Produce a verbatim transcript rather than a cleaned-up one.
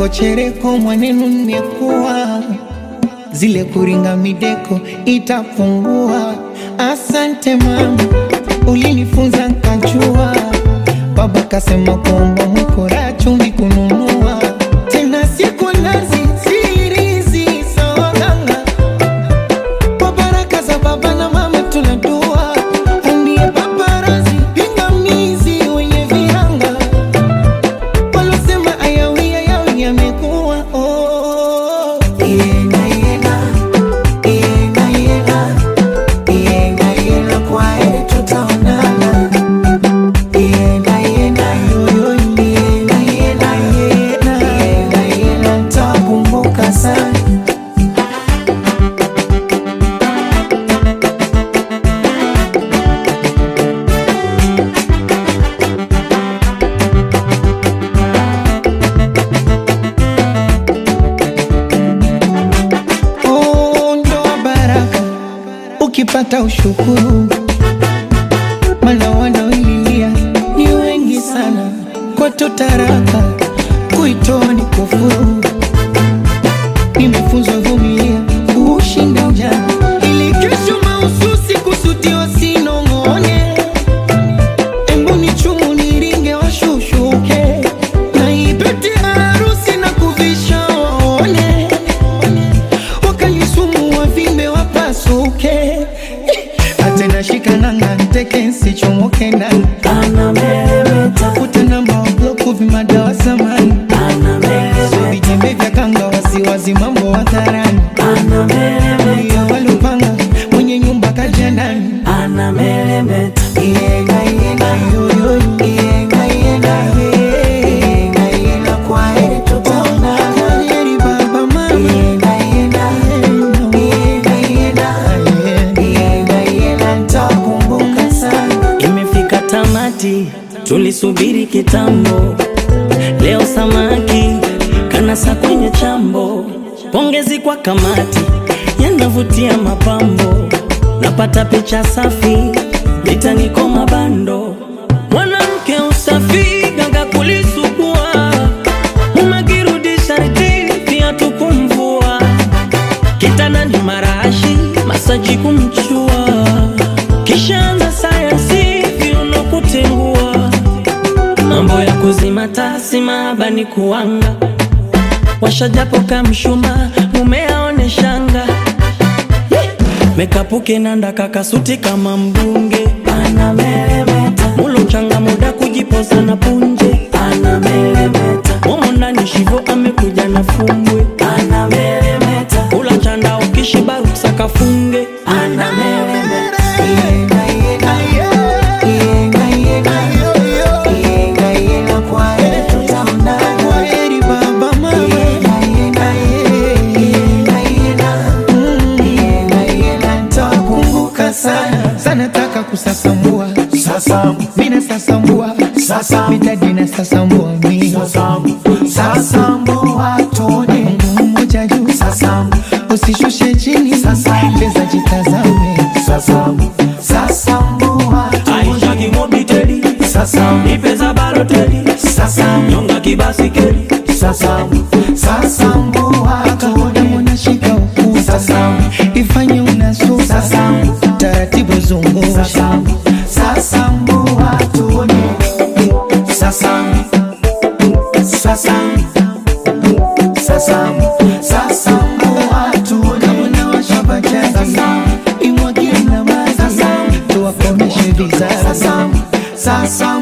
chereko chereko mwanenu nimekuwa, zile kuringa mideko itapungua. Asante mama, ulinifunza nkajua. Baba kasema kwamba mkora chumvi kununua. Tena siku nazi sirizi sawaganga. Kwa baraka za baba na mama tunadua. Andie paparazi pingamizi wenye viranga. Walosema ayawi ayawi yamekuwa oh. Yenga yenga, yenga yenga, yenga yenga kwa heri tutaonana. Yenga yenga yoyo yenga yenga yenga, yenga yenga nitakumbuka sana. Oh, ndoa baraka ukipata ushukuru, maana wanaoililia ni wengi sana. Kwa tutaraka kuitoa ni kufuru. Nimefunzwa vumilia ushinda ujana, ili kesho mahususi kusudiwa sinongone. Embu ni chumu niringe washushuke, na ibete harusi na kuvisha waone. Wakalisumu wavimbe wapasuke, atena shika nanga nteke nsichomoke ndani. Futa namba wa bloku vimadawa samani. So vitembe vya kanga wasiwazi mambo hadharani. Ndiyo walupanga mwenye nyumba kaja ndani. Yenga yenga yoyo yenga yenga yenga yenga kwa heri tutaonana. Kwa heri baba mama. Yenga yenga yenga yenga yenga yenga nitakumbuka sana. Imefika tamati, tulisubiri kitambo. Leo samaki kanasa kwenye chambo. Pongezi kwa kamati, yanavutia mapambo. Napata picha safi, litaniko mabando. Mwanamke usafi, ganga kulisugua. Umekirudi sharti, viatu kumvua. Kitandani marashi, masaji kumchua. Kishaanza sayansi, viuno kutengua. Mambo ya kuzima tasi maabani kuanga. Washajapo kamshuma, mume aone shanga. Mekapuke nanda kakasuti kama mbunge. Mulo changa muda kujipoza na punje. Momo ndani shivo amekuja na fumbwe. Ula chanda ukishiba ruksa funge. Yenga yenga yenga yenga yenga yenga kwa heri tutaonana. Kwa heri baba mama. Yenga yenga yenga yenga yenga yenga nitakumbuka sana. Sana taka kusasambua Sasamu, mina sasambua sasamu, mitadi na sasambua mi sasamu, sasamu watone. Mungu mmoja juu Sasamu, usishushe chini Sasamu. Pesa jitazame sasamu, sasamu watone. Aisha kimobiteli, Sasamu, ipeza baloteli. sasamu, Nyonga kibasikeli. sasamu, sasamu watone. mwana shika ukuta Sasamu, ifanye unasuka Sasamu. taratibu zungusha sasamu, sasamu watone. Sasamu, sasamu, sasamu, sasamu watone. mwana wa shabajaji Sasamu. imwagie na maji Sasamu. tuwakomeshe vizazi. Sasamu, sasamu